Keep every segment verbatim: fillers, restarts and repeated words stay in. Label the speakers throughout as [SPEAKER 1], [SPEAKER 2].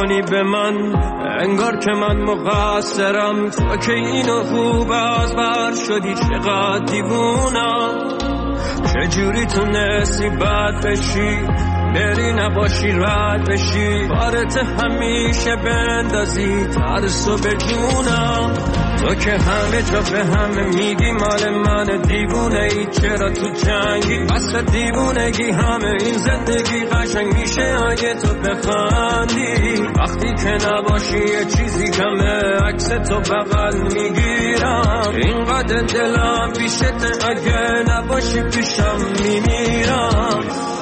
[SPEAKER 1] میکنی به من، انگار که من مقصرم. تو که اینو خوب از بر شدی، چقدر دیوونم. چجوری تونستی بد بشی، بری نباشی رد بشی، بارت همیشه بندازی ترسو به جونم. تو که همه جا به همه میگی مال من، دیوونه ای چرا تو جنگی؟ بس دیوونگی همه این زندگی قشنگ میشه اگه تو بخندی. وقتی که نباشی یه چیزی کمه، عکس تو بغل میگیرم. اینقدر دلم پیشت، اگه نباشی پیشم میمیرم.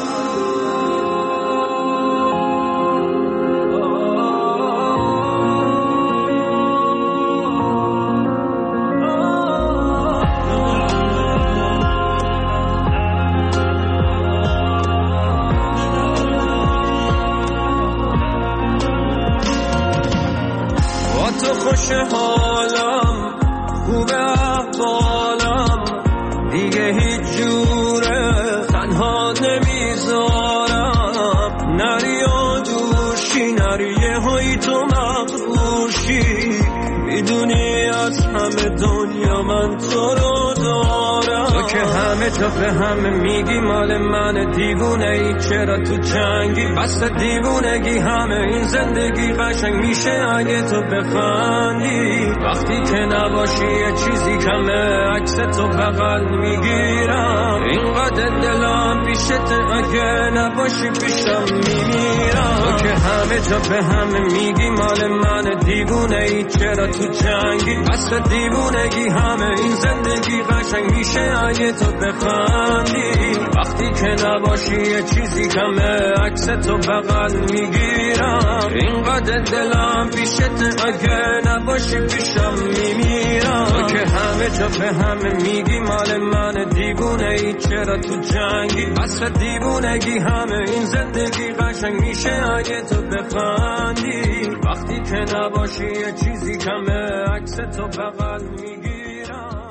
[SPEAKER 1] حالم خوبه احوالم دیگه هیچ جوره تنها نمیذارم. نری و دوشی نری یه هایی تو مغفوشی، میدونی از همه دنیا من تو رو دارم. تو که همه جا به همه میگی مال من، دیوونه ای چرا تو جنگی؟ بس دیوونگی همه این زندگی قشنگ میشه اگه تو بخندی. وقتی که نباشی یه چیزی کمه، عکس تو بغل میگیرم. اینقدر دلم پیشت، اگه نباشی پیشم میمیرم. تو که همه جا به همه میگی مال من، دیوونه ای چرا تو جنگی؟ بس دیوونگی همه این زندگی قشنگ میشه اگه تو بخندی. وقتی که نباشی یه چیزی کمه، عکس تو بغل میگیرم. اینقدر دلم پیشت، اگه نباشی پیشم میمیرم. تو که همه جا به همه میگی مال من، دیوونه ای چرا تو جنگی؟ بس دیوونگی همه این زندگی قشنگ میشه اگه تو بخندی. وقتی که نباشی یه چیزی کمه، عکس تو بغل میگیرم.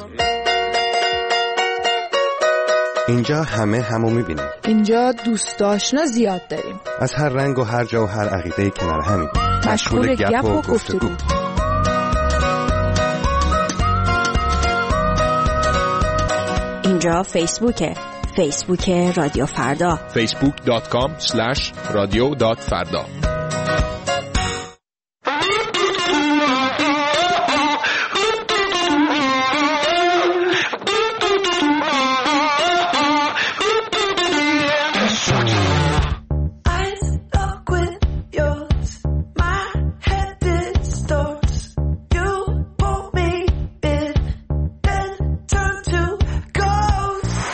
[SPEAKER 2] اینجا همه همو میبینیم.
[SPEAKER 3] اینجا دوست آشنا زیاد داریم،
[SPEAKER 2] از هر رنگ و هر جا و هر عقیده‌ای کنار همیم،
[SPEAKER 3] مشغول گپ و گفتگو.
[SPEAKER 4] اینجا فیسبوکه، فیسبوک رادیو فردا،
[SPEAKER 5] فیسبوک دات کام اسلش رادیو دات فردا.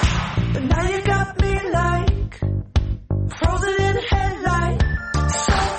[SPEAKER 6] Frozen in headlight, so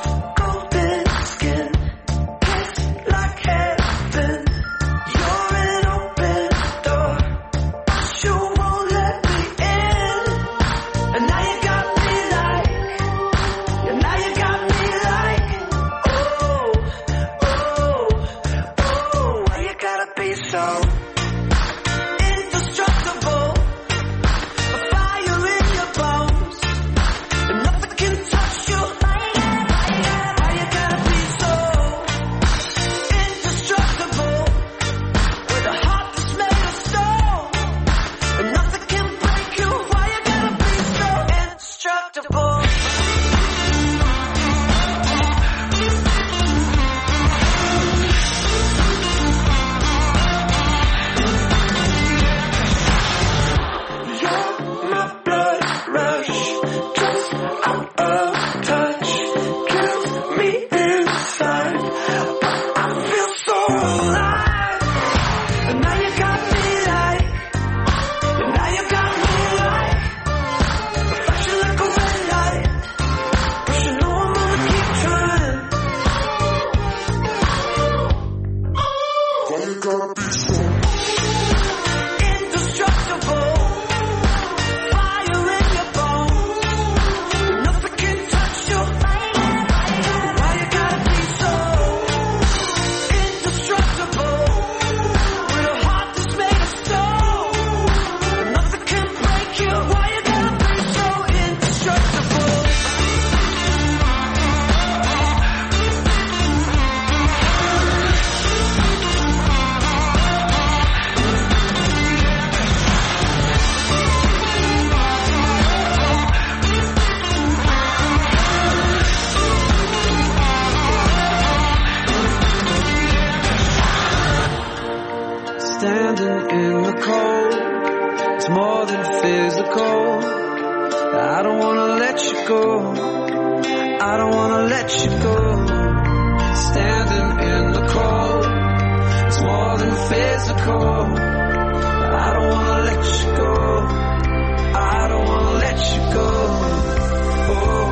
[SPEAKER 1] in the cold. It's more than physical. I don't wanna let you go. I don't wanna let you go. Standing in the cold. It's more than physical. I don't wanna let you go. I don't wanna let you go. Oh.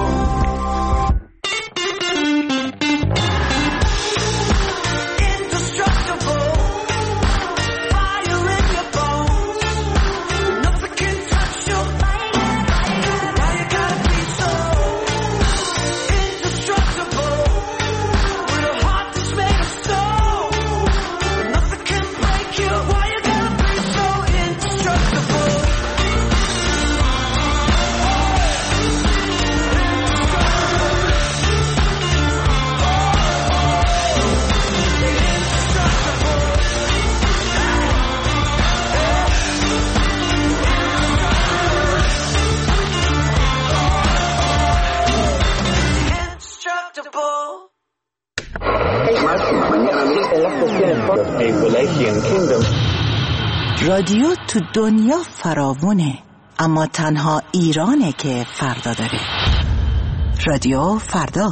[SPEAKER 4] رادیو تو دنیا فراوونه، اما تنها ایرانه که فردا داره. رادیو فردا.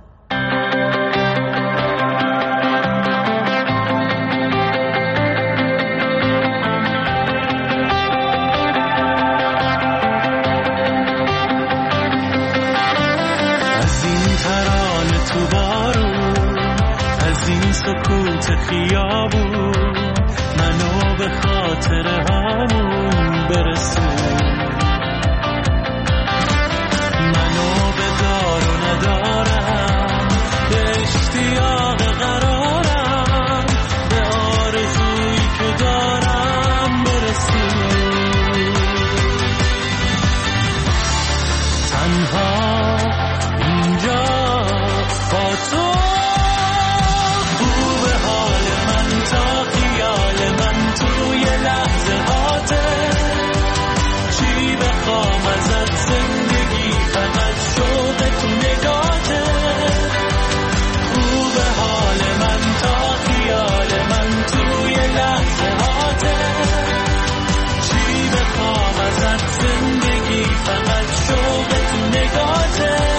[SPEAKER 1] از این ترانه تو بارون، از این سکوت خیابون، منو به خاطر همون برسون، منو به دار و ندارم، به اشتیاق قرارم، به آرزویی که دارم برسون. تنها اینجا با تو خوب حال من تا خیال من توی لحظه هاته. چی بخوام ازت زندگی فقط شوق تو نگاته. خوب حال من تا خیال من توی لحظه هاته. چی بخوام ازت زندگی فقط شوق تو نگاته.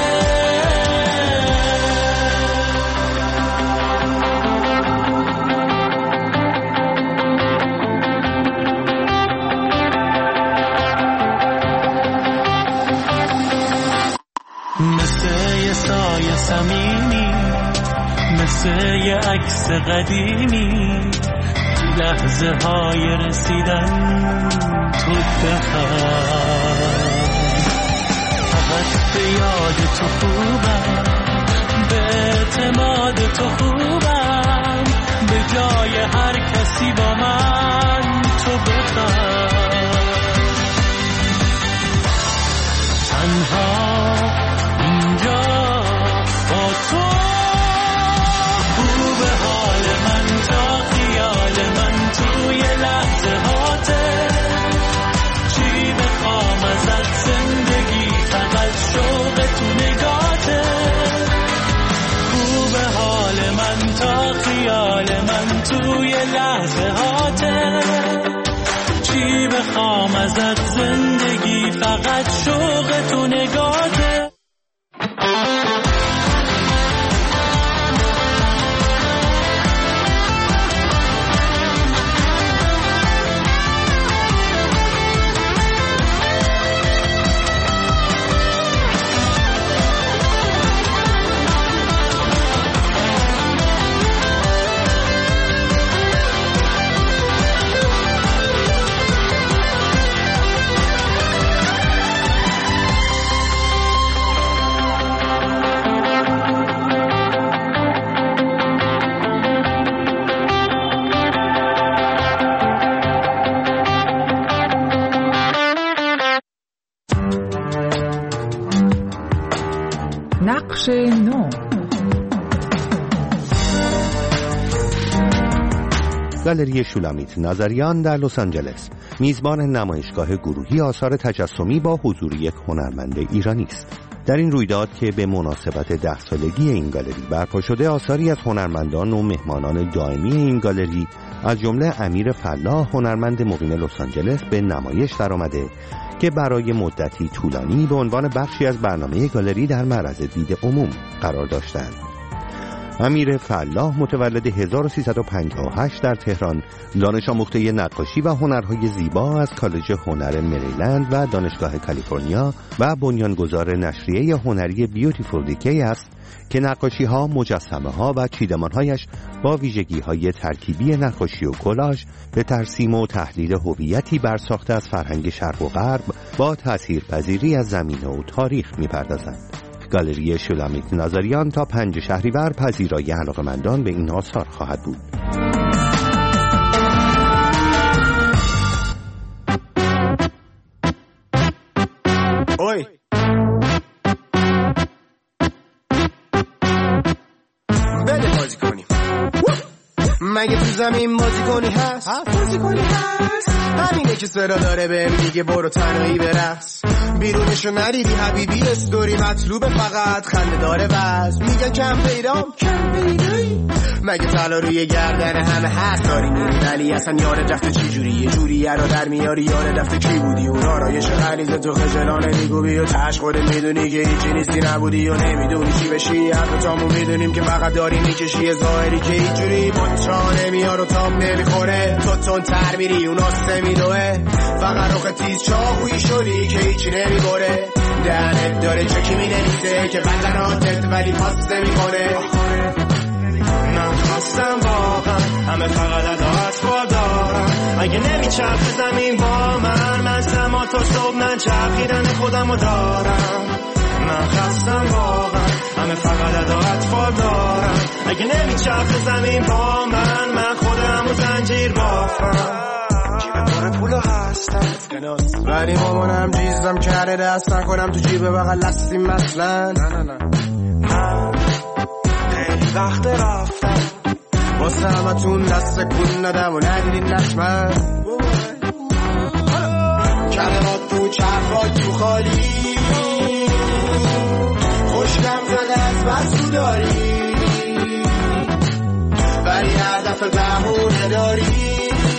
[SPEAKER 1] سایه صمیمی مثل یه عکس قدیمی، لحظه های رسیدن تو بخواه. فقط به یاد تو خوبم، به اعتماد تو خوبم، به جای هر کسی با من تو بخواه. تنها اینجا با تو خوب حال من تا خیال من توی لحظه هاته. چی بخوام ازت زندگی فقط شوق تو نگاته. خوب حال من تا خیال من توی لحظه هاته. چی بخوام ازت زندگی فقط شوق تو نگاته.
[SPEAKER 3] نقش نو.
[SPEAKER 2] گالری شولامیت نظریان در لس آنجلس میزبان نمایشگاه گروهی آثار تجسمی با حضور یک هنرمند ایرانی است. در این رویداد که به مناسبت ده سالگی این گالری برپا شده، آثاری از هنرمندان و مهمانان دائمی این گالری از جمله امیر فلاح، هنرمند مقیم لس آنجلس، به نمایش درآمده که برای مدتی طولانی به عنوان بخشی از برنامه گالری در معرض دید عموم قرار داشتند. امیر فلاح متولد هزار و سیصد و پنجاه و هشت در تهران، دانش آموخته نقاشی و هنرهای زیبا از کالج هنر مریلند و دانشگاه کالیفرنیا و بنیانگذار نشریه هنری بیوتیفول دیکی است که نقاشی‌ها، مجسمه‌ها و چیدمان‌هایش با ویژگی‌های ترکیبی نقاشی و کلاژ به ترسیم و تحلیل هویتی برساخته از فرهنگ شرق و غرب با تأثیرپذیری از زمینه و تاریخ می‌پردازند. گالری شولامیت نظریان تا پنج شهریور پذیرای علاقه‌مندان به این آثار خواهد بود.
[SPEAKER 6] اوی بده بازی کنیم. مگه تو زمین بازی کنی هست؟ بازی کنی هست؟ همینه که صدا داره بهم میگه برو تنهایی برقص. بیرونشو ندیدی حبیبی، استوری مطلوبه فقط خنده داره وز. میگن کم پیدام کم پیدایی، مگه طلا روی گردن همه هست داری میری، ولی اصلا یاد رفته چی جوری یه جوری رو در میاری، یاد رفته کی بودی و آرایش غلیظ تو خجلانه میگوبی و تش خودت میدونی که هیچی نیستی نبودی و نمیدونی چی بشی. هر دوتامو میدونیم که فقط داری میکشی ظاهری که هیچ جوری مچا نمیار و تام نمیخوره. تو تون تر میری اون آسته میدوه، فقط روخ تیز چاقویی شدی که هیچی نمیبره. دهنت داره چکی مینویسه که بدناتت ولی پاس نمیکنه. من خواستم واقعا همه فقط اداعت با دارم، اگه نمیچرخ زمین با من من سما تا صبح من چرخیدن خودمو دارم. من خواستم واقعا همه فقط اداعت با دارم، اگه نمیچرخ زمین با من من خودمو زنجیر بافم. جیب پر پولو هستم ولی مامانم جیزم کرده دستن کنم تو جیب بغل لستیم مثلا. نه نه نه من خیلی وقت رفتم واسه همتون دست کن ندم و ندیدین نشمن. کلمات تو چرخای تو خالی، خوشگم زده از بس تو داری، ولی هر دفعه بهونه داری.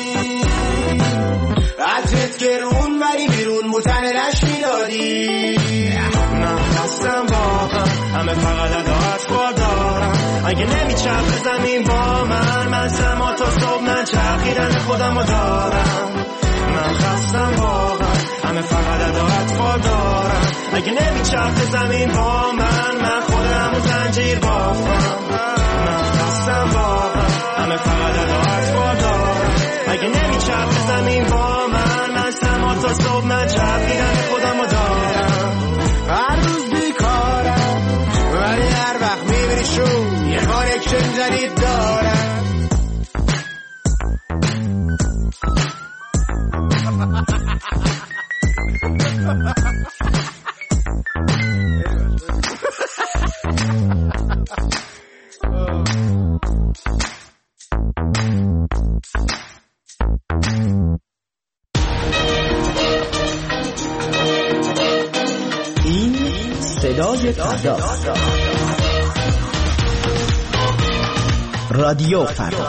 [SPEAKER 6] عطرت گرون ولی بیرون موتن نش میدادی. من خواستم واقعا همه فقط اداعت با دارم، اگه نمیچرخ زمین با من من سما تا صبح من چرخیدن خودمو دارم. من خواستم واقعا همه فقط اداعت با دارم، اگه نمیچرخ زمین با من من خودمو زنجیر بافم. من خواستم واقعا همه فقط اداعت با دارم، اگه نمیچرخ زمین با من من سما تا صبح من چرخیدن خودمو دارم. هر روز بیکارم ولی هر وقت میبینی شون یه کانکشن جدید دارم.
[SPEAKER 7] این صدای فردا، رادیو فردا.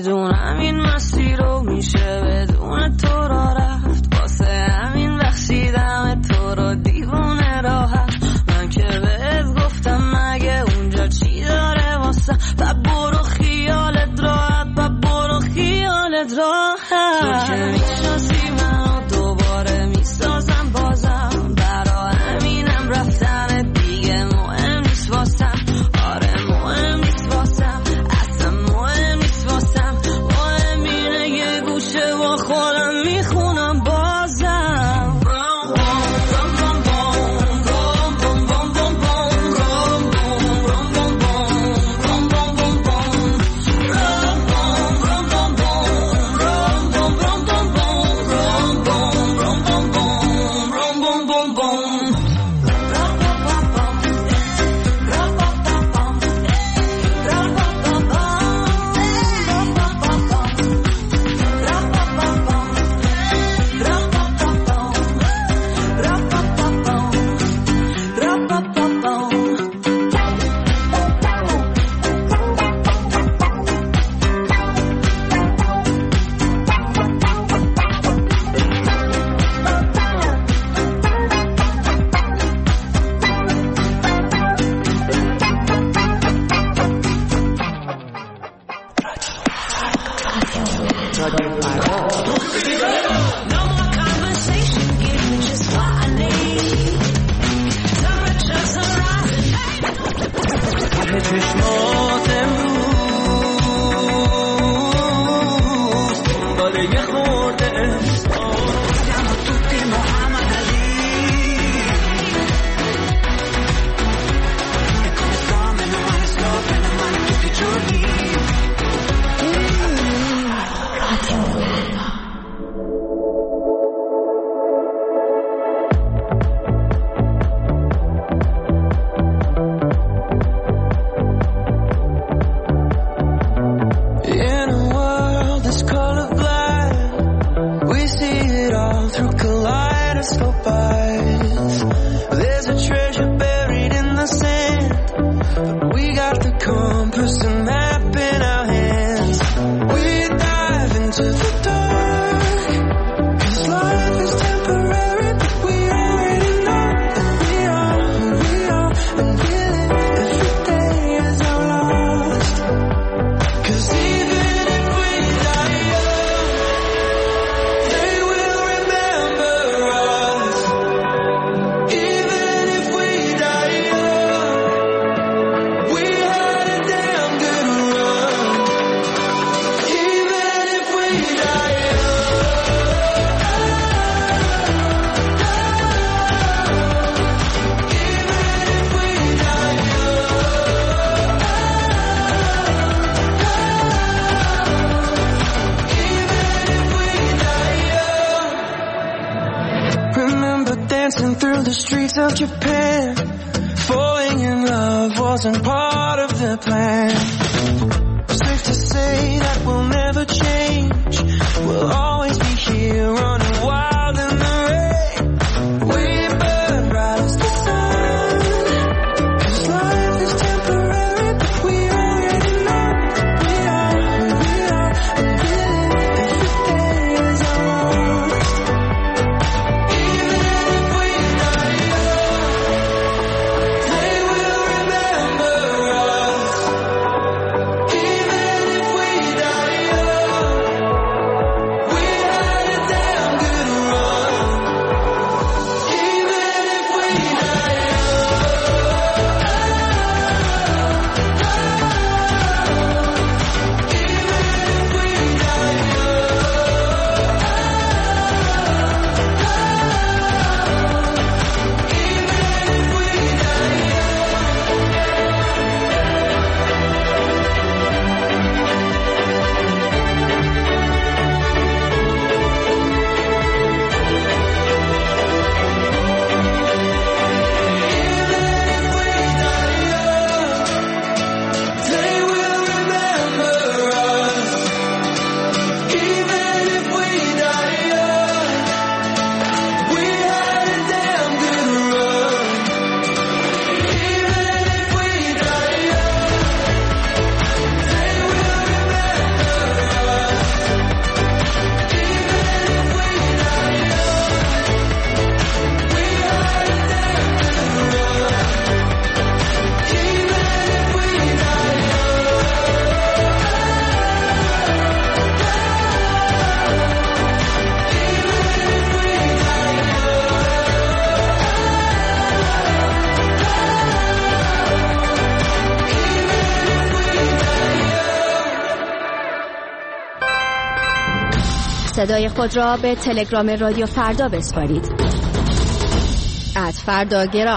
[SPEAKER 1] میدونم این مسیر رو میشه بدون تو را رفت، واسه همین بخشیدم تو رو دیوونه راحت. من که بهت گفتم مگه اونجا چی داره واسه، و برو خیالت راحت، و برو خیالت راحت. تو که میشناسی منو دوباره میسازم بازم، برا همینم رفتن دیگه مهم نیست واسم. آره مهم نیست واسم، اصلا مهم نیست واسم. مهم اینه یه گوشه با خودم میخونم بازم.
[SPEAKER 8] of Japan. Falling in love wasn't part of the plan. Safe to say that we'll never change. We'll always be here running wild in the rain. We burn bright as the sun. 'Cause life is temporary, but we already know that we are who we are. And really, every day is ours. Even if we die young, they will remember us. Even if we die young, we had
[SPEAKER 9] صدای خود را به تلگرام رادیو فردا بسپارید. ات فرداگرام.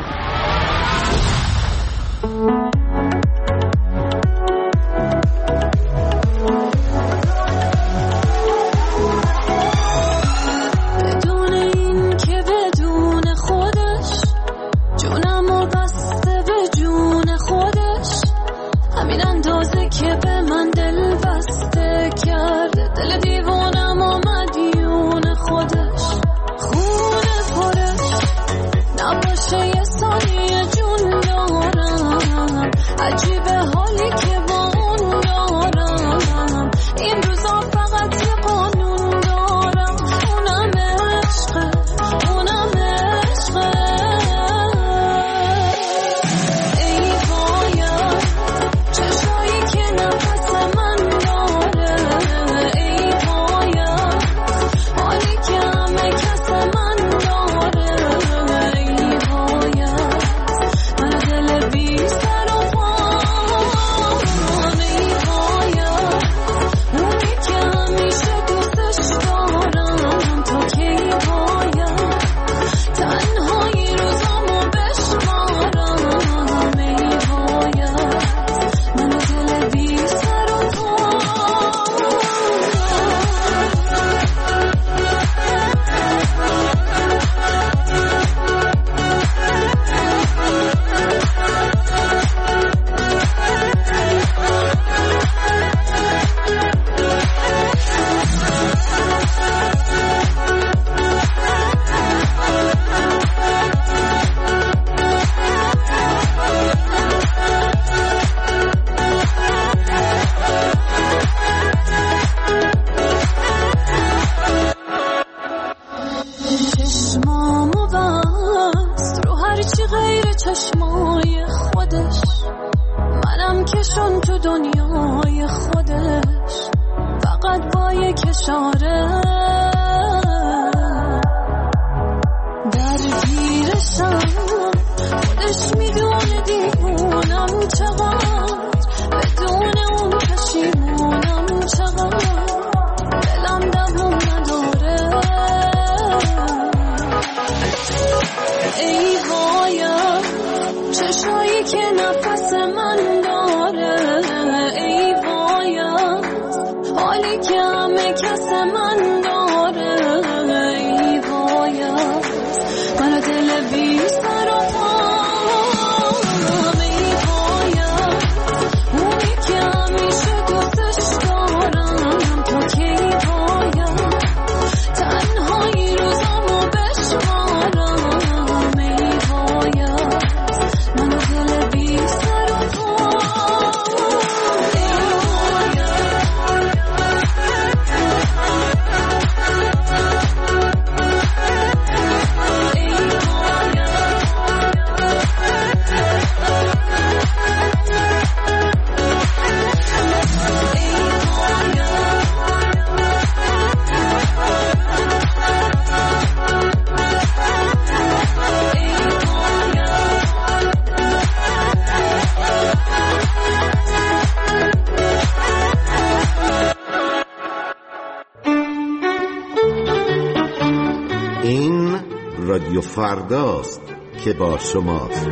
[SPEAKER 2] رادیو فرداست که با شماست.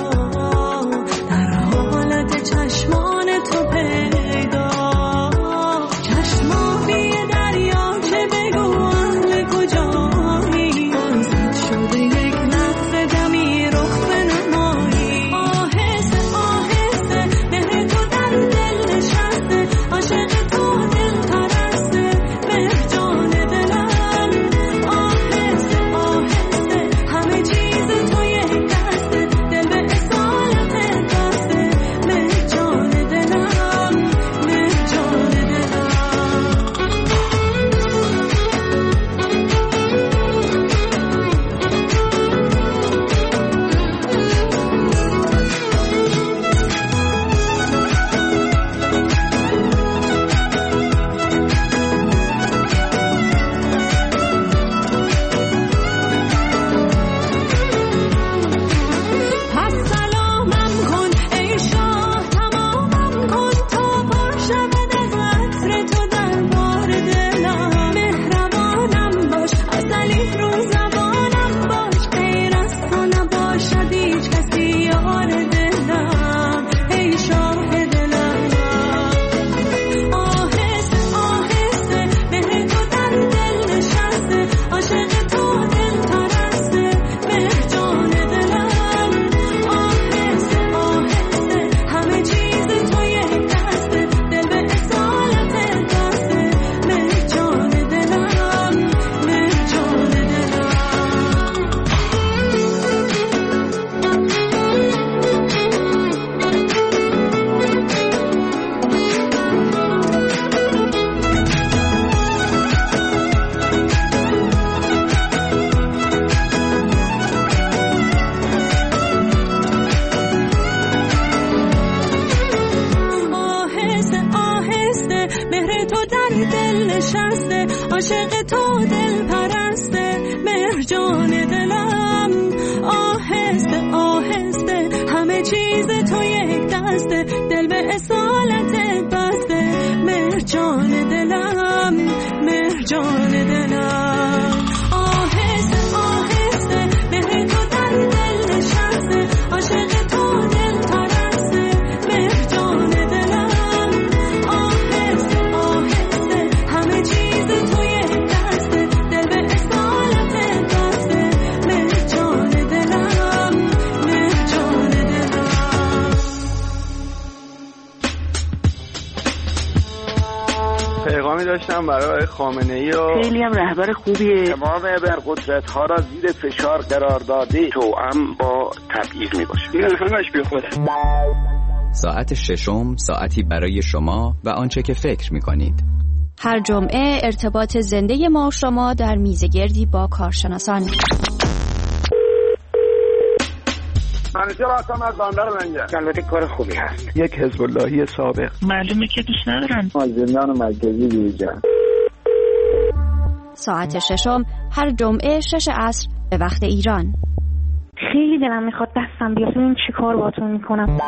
[SPEAKER 8] در حالت چشمان تو پیدا
[SPEAKER 10] عاشق تو دل پرسته مرجان دلم آهسته آهسته همه چیز تو یک دسته دل به اصالت بسته مرجان دلم مرجان دلم آهسته آهسته مهر تو در دل نشسته عاشق تو دل پرسته مرجان دلم آهسته آهسته همه چیز تو یک دسته دل به اصالت بسته مرجان دلم مرجان دلم.
[SPEAKER 11] پیغامی داشتم برای خامنه‌ای و
[SPEAKER 12] خیلی هم رهبر خوبیه.
[SPEAKER 11] تمام ابرقدرت ها را زیر فشار قرار داده توأم با تبعیض میباشه. این همش بی خوده.
[SPEAKER 13] ساعت ششم ساعتی برای شما و آنچه که فکر میکنید.
[SPEAKER 9] هر جمعه ارتباط زنده ما و شما در میزگردی با کارشناسان.
[SPEAKER 11] منیجر هستم از بندر منجر. البته کار خوبی هست. یک حزب اللهی سابق.
[SPEAKER 12] معلومه که دوست ندارن.
[SPEAKER 11] از زندان مرکزی بیرون.
[SPEAKER 9] ساعت ششم هر جمعه شش عصر به وقت ایران.
[SPEAKER 12] خیلی دلم میخواد دستم بیاد ببینم چی کار باهاتون میکنم.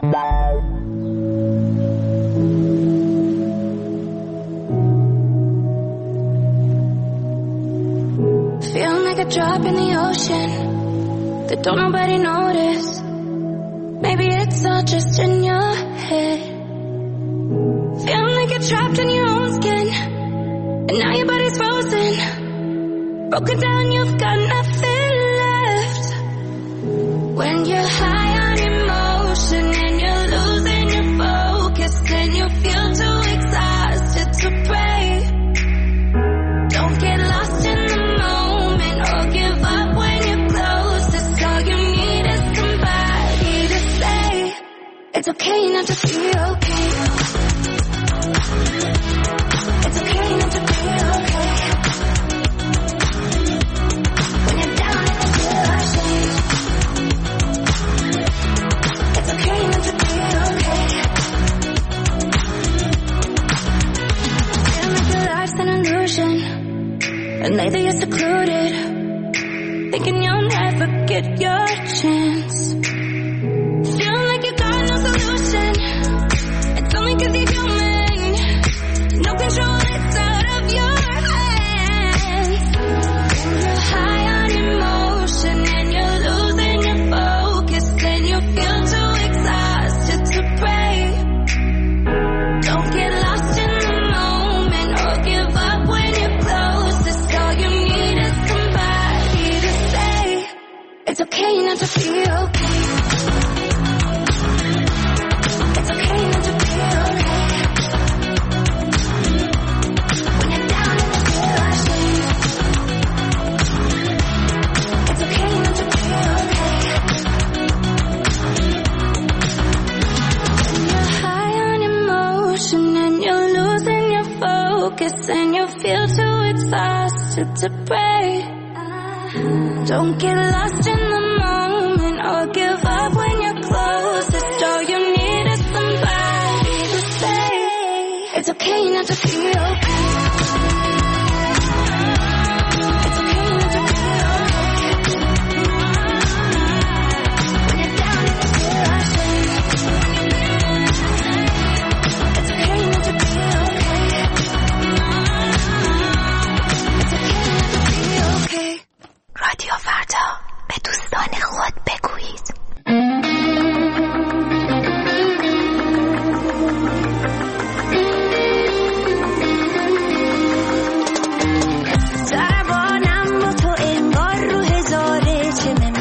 [SPEAKER 10] Feeling like a drop in the ocean that don't nobody notice. Maybe it's all just in your head. Feeling like you're trapped in your own skin, and now your body's frozen. Broken down, you've got nothing left. When you're high on emotion and you're losing your focus, and you feel too exhausted to pray. Don't get lost in the moment or give up when you're closest. All you need is somebody to say it's okay not to be okay. It's okay not to be okay. When you're down and you feel ashamed. It's okay not to be okay. Feel like your life's an illusion, and lately you're secluded, thinking you'll never get your chance. Feeling like you got no solution. It's only 'cause you're human. No control, it's out of your hands. You're high on emotion and you're losing your focus, and you feel too exhausted to pray. Don't get lost in the moment or give up when you're closest. All you need is somebody to say it's okay not to be okay. It's okay not to be okay. When you're down and you feel ashamed. It's okay not to be okay. When you're high on emotion and you're losing your focus, and you feel too exhausted to pray. Don't get lost in the moment or give up when you're closest. All you need is somebody to say it's okay not to be okay. It's okay not to be okay. When you're down and you feel ashamed. It's okay not to be okay. It's okay not to be okay.
[SPEAKER 4] رادیو فردا به دوستان خود بگویید.
[SPEAKER 10] دربانم با تو انگار رو هزاره چه من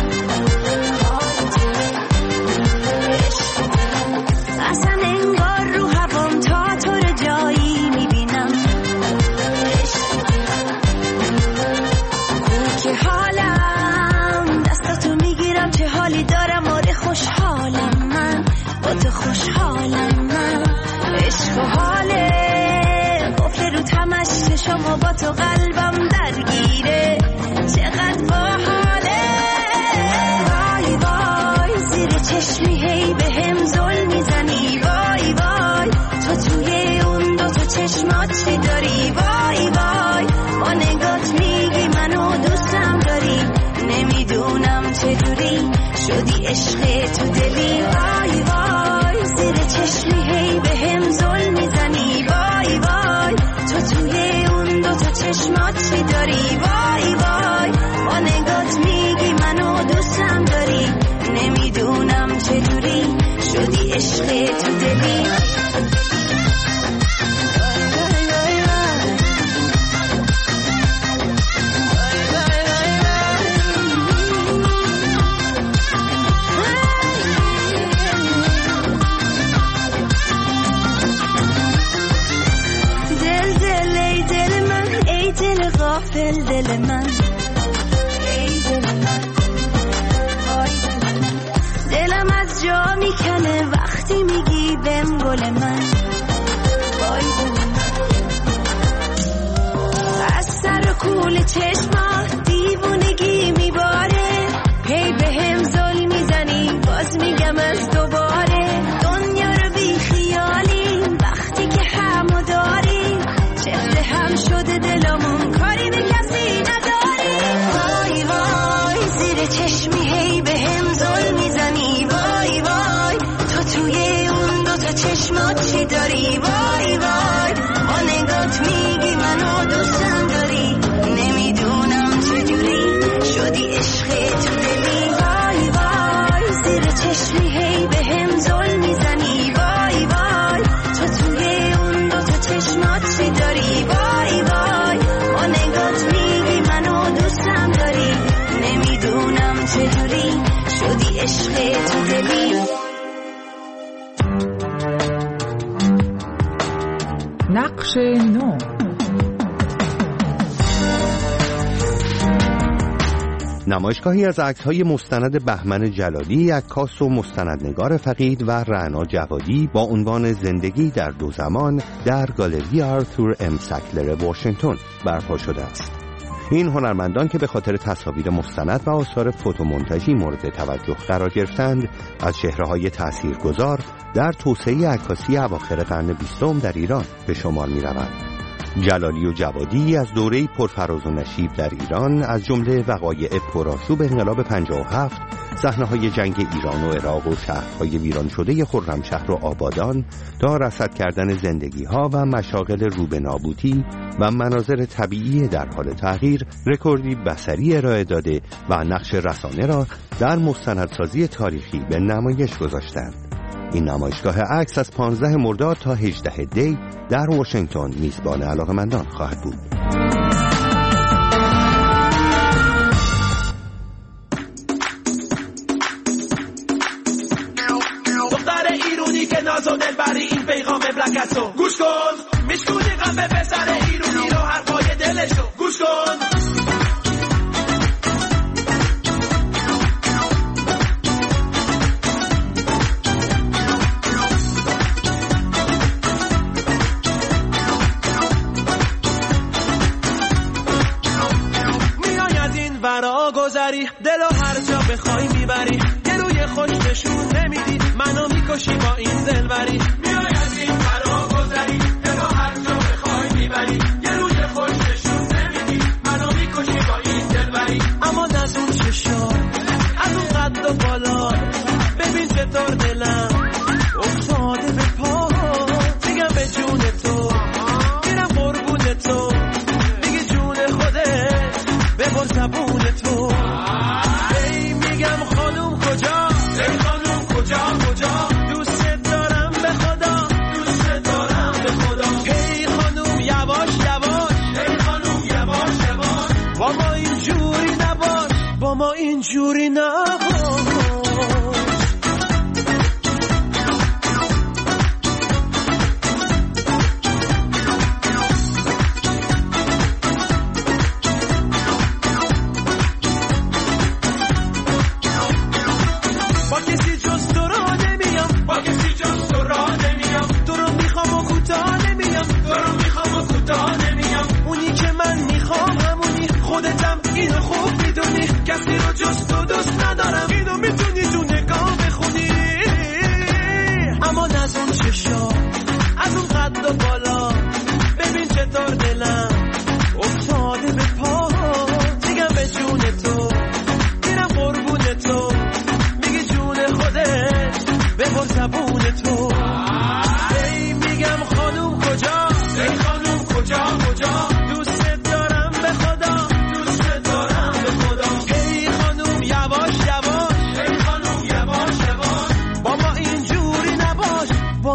[SPEAKER 10] اصلا انگار رو هوام تا تو رو جایی میبینم. که حالم دستاتو میگیرم چه حالی دارم. آره خوشحالم من با تو خوشحالم من. عشق و حاله قفل رو تمش چشم و با تو قلبم درگیره. چقدر با حاله وای وای زیر چشمی هی به هم زل میزنی. وای وای تو توی اون دو تا چشمات چی داری. وای وای عشق تو دلی. وای وای زیر چشمی هی به هم ظلم میزنی. وای وای تو توی اون دو تا چشمات چی داری؟ وای وای با نگات میگی منو دوستم داری. نمیدونم چجوری شدی عشق تو دلی. غافل دل من، ای دل من، وای دل من. دلم از جا میکنه وقتی میگی بهم گل من، وای دل من. از سر و کول چشمات دیوونگی میباره. هی بهم ظلم میزنی باز میگم از دوباره. دنیا رو بی خیالی وقتی که همو داری. چهره هم شده دلمون کاری به کسی نداری. وای وای زیر چشمی هی به هم ظلم میزنی. وای وای تو توی اون دو تا چشمات چی داری؟ وای وای با نگات میگی منو دوستم داری. نمیدونم چجوری شدی عشق تو دلی. وای وای زیر چشمی هی به هم ظلم میزنی. وای وای تو توی اون دو تا چشمات چی داری؟ وای وای با نگات میگی منو دوستم داری. نمیدونم چجوری شدی عشق تو دلی.
[SPEAKER 3] نقش نو.
[SPEAKER 2] نمایشگاهی از عکس‌های مستند بهمن جلالی، عکاس و مستندنگار فقید و رعنا جوادی با عنوان زندگی در دو زمان در گالری آرتور ام سکلر واشنگتن برپا شده است. این هنرمندان که به خاطر تصاویر مستند و آثار فوتومونتاژی مورد توجه قرار گرفتند، از چهره‌های تاثیرگذار در توسعه عکاسی اواخر قرن بیستم در ایران به شمار می‌روند. جلالی و جوادی از دوره‌ای پرفراز و نشیب در ایران، از جمله وقایع پرآشوب انقلاب پنجاه و هفت، صحنه‌های جنگ ایران و عراق و شهرهای ویران شده خرمشهر و آبادان، تا رصد کردن زندگی‌ها و مشاغل رو به نابودی و مناظر طبیعی در حال تغییر، رکوردی بصری ارائه داده و نقش رسانه را در مستندسازی تاریخی به نمایش گذاشتند. این نمایشگاه عکس از پانزده مرداد تا هجدهم دی در واشنگتن میزبان علاقه‌مندان خواهد بود.
[SPEAKER 14] دختر ایرونی که ناز و دلبری، این پیغام بلکتو گوش کن. میشکونی غم به پسر ایرونی رو، حرفای دلشو گوش کن. دلو هر جا بخوای میبری، یه روی خوش نشون نمیدی، منو میکشی با این دلبری. میای از این فرا گذری، دلو هر جا بخوای میبری، یه روی خوش نشون نمیدی، منو میکشی با این دلبری. اما از اون چشا، از اون قد و بالا، ببین چطور دلم افتاده به پا. میگم به جون تو، میرم قربون تو، میگی جون خودت ببر زبون تو. اینجوری نباش. با کسی جز تو را نمیام، با کسی جز تو را نمیام. تو رو میخوام و کوتاه نمیام، تو رو میخوام و کوتاه نمیام. اونی که من میخوام همونی، خودتم اینو خوب میدونی. کسی رو جز تو دوست ندارم، اینو میتونی تو نگاه بخونی. اما از اون چشا، از اون قد و بالا، ببین چطور دلم افتاده به پا. میگم به جون تو، میرم قربون تو، میگی جون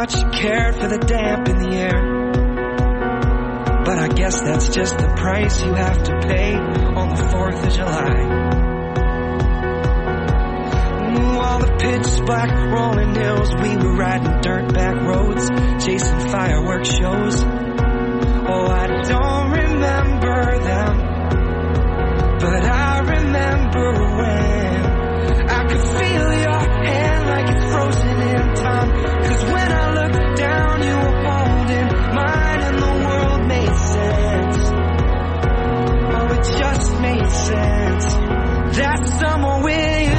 [SPEAKER 8] much you cared for the damp in the air. But I guess that's just the price you have to pay on the fourth of July. All the pitch black rolling hills, we were riding dirt back roads, chasing fireworks shows. Oh, I don't remember them, but I remember when I could feel your hand like it's frozen in time. Cause when I looked down, you were holding mine and the world made sense. Oh, it just made sense. That summer with you,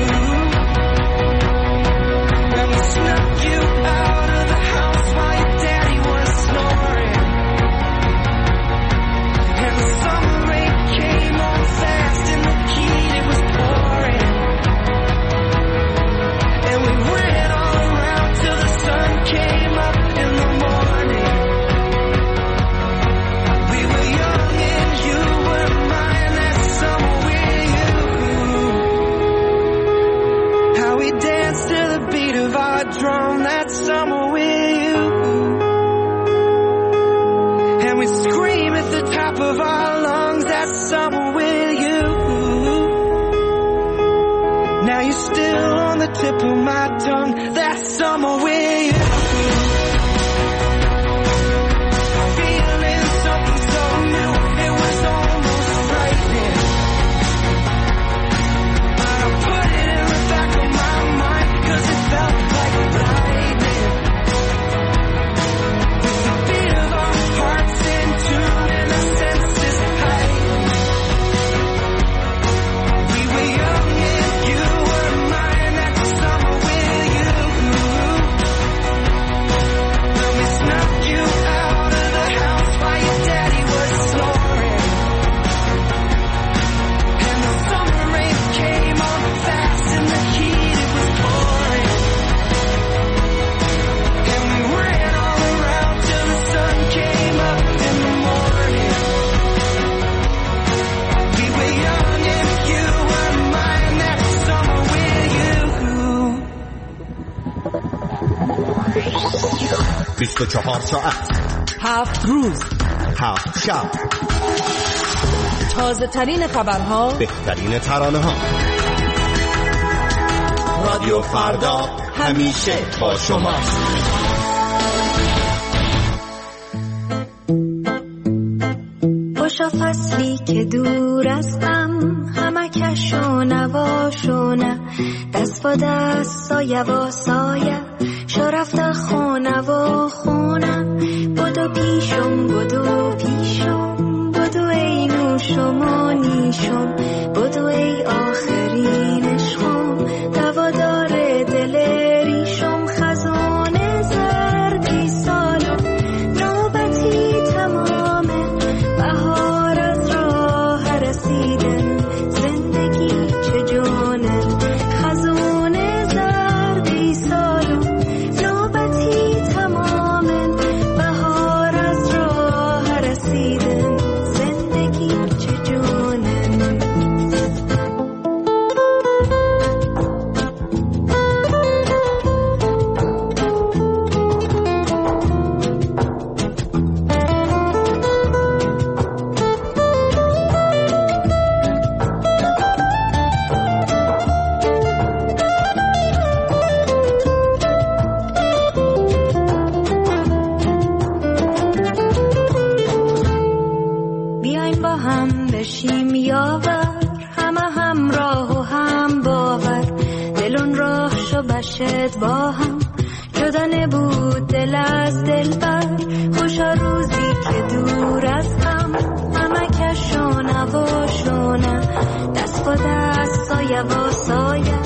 [SPEAKER 8] snuck you out of the house while your daddy was snoring. And the summer rain came on fast and the heat, it was pouring. And we ran all around till the sun came up in the morning. We were young and you were mine that summer with you. How we danced to the beat of our drum that summer with you. And we scream at the top of our lungs that summer with you. Now you're still on the tip of my tongue that summer with you. Feeling something so new, it was almost frightening. But I put it in the back of my mind cause it felt like lightning. With the beat of our hearts in tune and our senses heightened. We were young and you were mine that summer with you. When we snuck you out of the house while your daddy was snoring. And the summer rain came on fast and the heat, it was pouring. And we ran all around till the sun came up in the morning. We were young and you were mine that summer with you.
[SPEAKER 2] بیست و چهار ساعت،
[SPEAKER 3] هفت روز،
[SPEAKER 2] هفت شب،
[SPEAKER 3] تازه ترین خبرها،
[SPEAKER 2] بهترین ترانه ها. رادیو فردا همیشه با شماست.
[SPEAKER 10] خوشا فصلی که دور ازم، همه کش و نواش و نه، دست با دست سایه و سایه، شو رفته خونه و خونه. بدو پیشم بدو پیشم، بدو ای نوشم و نیشم، بدو ای آخرین عشقم، دوادار دل ریشم. خزانه زردی سالم، نوبتی تمامه، بهار از راه رسیدن، زندگی چه جانه. خزانه زردی سالم، نوبتی تمامه، بهار از راه رسیدن، زندگی چه جانه. بیاین با هم بشیم یاور، همه همراه و هم باور. دلون راه شو بشد با هم، جدا نبود دل از دل بر. خوشا روزی که دور از هم، همه کش و نواش و نه، دست با دست سایه و سایه،